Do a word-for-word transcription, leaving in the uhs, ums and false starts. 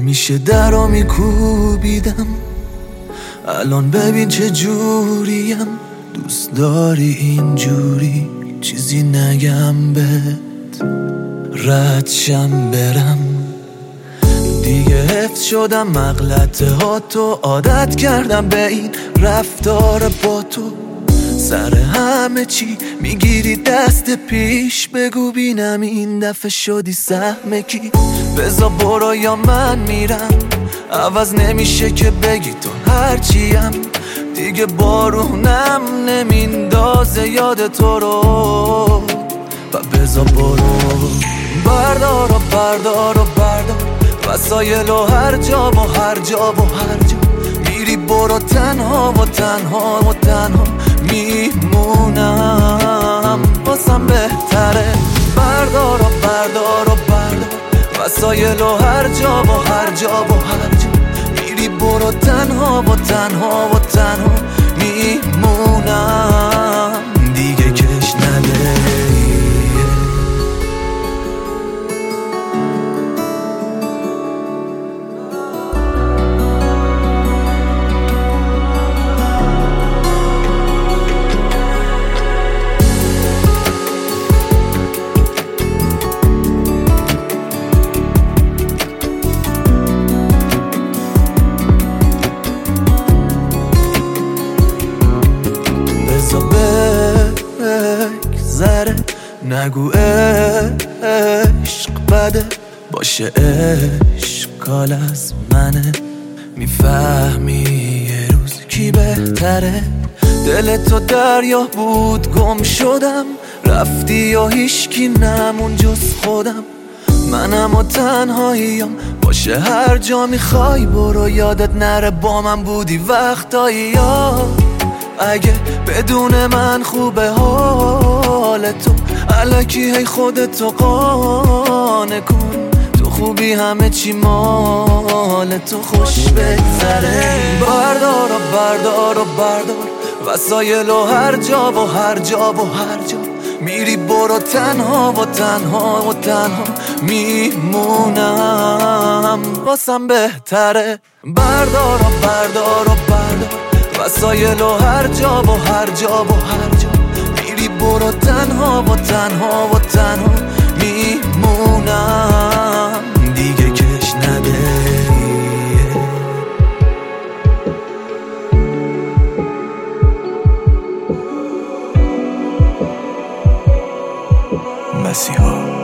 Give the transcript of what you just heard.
همیشه در رو میکوبیدم، الان ببین چه جوریم. دوست داری اینجوری چیزی نگم بهت، رد شم برم. دیگه حفظ شدم مغلطه ها تو، عادت کردم به این رفتار با تو. سر همه چی میگیری دست پیش، بگو بینم این دفعه شدی سهم کی. بزا برو یا من میرم، عوض نمیشه که بگی تو هرچیم. دیگه بارونم نمیندازه یاد تو رو، و بزا برو. بردار و بردار و بردار وسایل و هر جا و هر جا و هر جا میری، برو تنها و تنها و تنها میمونم، واسم بهتره. بردار و بردار و بردار وسایل و هر جا و هر جا و هر جا میری، برو تنها و تنها و تنها میمونم، دیگه کش نده. بگذره نگو عشق بده، باشه اشکال از منه. میفهمی یه روز کی بهتره. دل تو دریا بود گم شدم، رفتی یا هیچکی نمون جز خودم. منم و تنهاییم، باشه هر جا میخوای برو، یادت نره با من بودی وقتایی. یا اگه بدون من خوبه حال تو، الکی هی خودتو قانع کن. تو خوبی همه چی مال تو، خوش بگذره. بردار و بردار و بردار وسایل و هر جا و هر جا و هر جا میری، برو تنها و تنها و تنها میمونم، واسم بهتره. بردار و بردار و بردار وسایل و هر جا و هر جا و هر جا میری، برو تنها و تنها و تنها میمونم، دیگه کش نده. مسیحا